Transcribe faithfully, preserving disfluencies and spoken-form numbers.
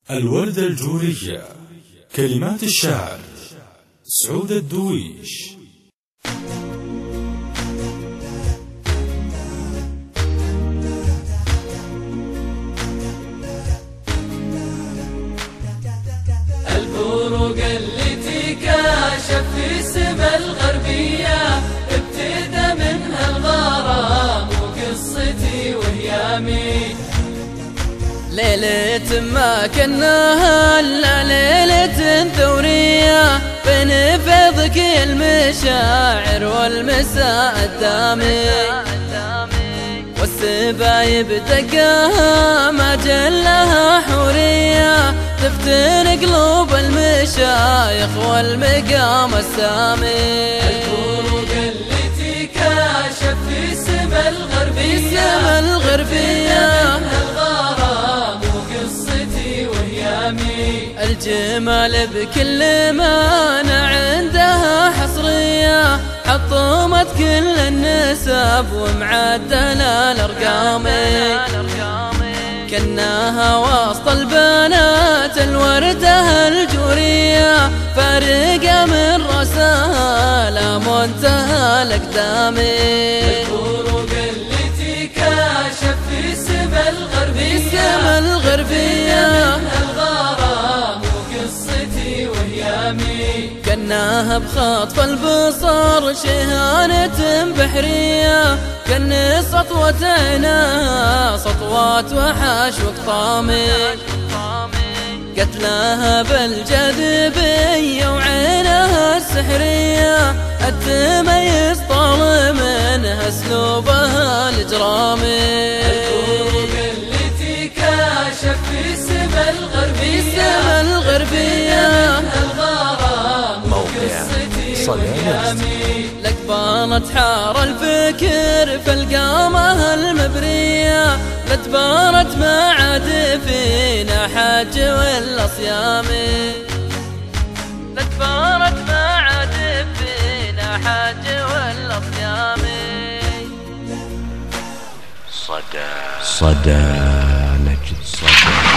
الوردة الجورية. كلمات الشاعر سعود الدويش. البروق التي كاشف في سما الغربية ابتدى منها الغرام وقصتي وهيامي. ليلة ما كناها إلا ليلة ثورية بين فيضك المشاعر والمساء الدامي، والسبايب دقاها ما جلها حورية تفتن قلوب المشايخ والمقام السامي. البروق التي كاشف في سما الغربية في سما الغربية الجمال بكل مانع عندها حصرية حطمت كل النسب ومعدل الأرقام. كناها وسط البنات الوردة الجورية فارقة من رأسها لا منتهى الأقدام. البروق التي كاشف في سما الغربية في سما الغربية كناها بخطف البصر شهانة بحرية كن سطوة عيناها سطوات وحاش وقطامي. قتلاها بالجاذبية وعينها السحرية التميز طال منها اسلوبها الإجرامي. البروق التي كاشف في سما الغربية في سما الغربية لقبالة حار الفكر في القامة المبرية لتبارت ما عاد فينا حاج ولا صيام. لتبارت ما عاد فينا حاج ولا صيام. صدى صدى نجد صدى